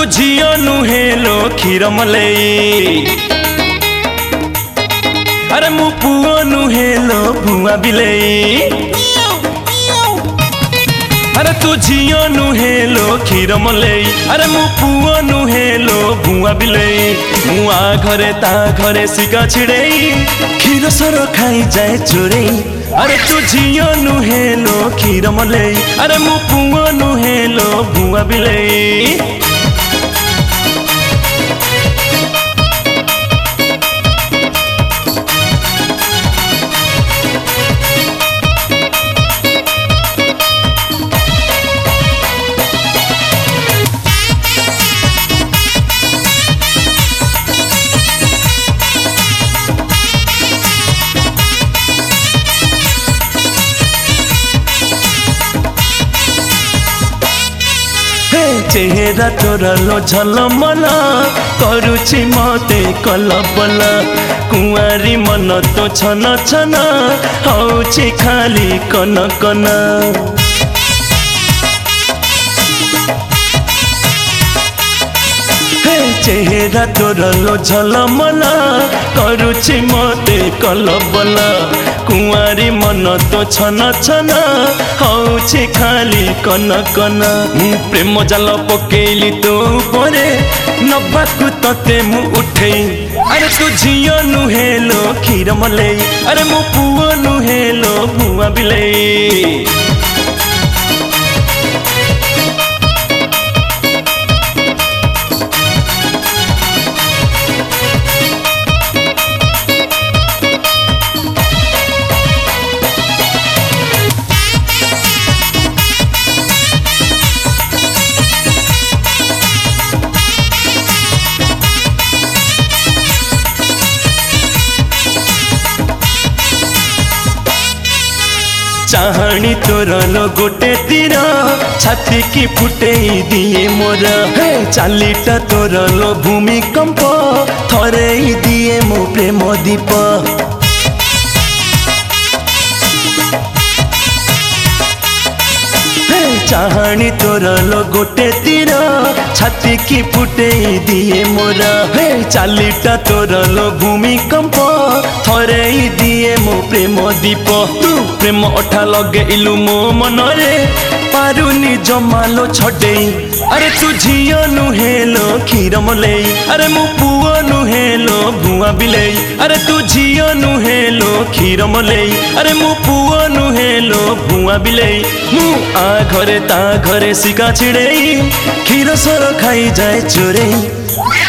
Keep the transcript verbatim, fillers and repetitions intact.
झियो नुहे लो क्षीर मलई। अरे मु पुओ नुहे लो भुआ बिलेई। अरे तू झियो नुहे लो क्षीर मलई। अरे मु पुओ नुहे लो भुआ बिलेई। मुआ घरे ता घरे सिका छिड़ेई क्षीर सर खाई जाए चोरेई। अरे तू झियो नुहे लो क्षीर मलई। अरे मु पुओ नुहे लो भुआ बिलेई। चेहरा तोरा लो झलमल करुछि मते कलबल। कुआरी मन तो छन छन हौछि खाली कन कन। चेहरा तोरा लो झलमल करुछि मते कलबल। कुआरी मन तो छन छन हौछि खाली कन कन। प्रेम जाल पकेली तो परे नबाकू तते मु उठेई। अरे तू झियो नुहे लो क्षीर मलई। अरे मु पुओ नुहे लो भुआ बिलेई। चाहनी तोर लो गोटे तीर छाती की फुटेई दिए मोर। चालीटा तोर लो भूमिकंप थरेई दिए मो प्रेम दीप। चाहनी तोर लो गोटे तीर छाती की फुटेई दिए मोर। चालीटा तोर लो भूमिकंप थरेई दिए मो प्रेम दीप। तू प्रेम अठा लगेलु मो मनरे पारुनी जमालो छडेई। अरे तू झियो नुहे लो क्षीर मलई। अरे मु पुओ नुहे लो भुआ बिलेई। अरे तू झियो नुहे लो क्षीर मलई। अरे मु पुओ नुहे लो भुआ बिलेई। मु आ घरे ता घरे सिका छिड़ेई क्षीर सर खाई जाए चोरेई।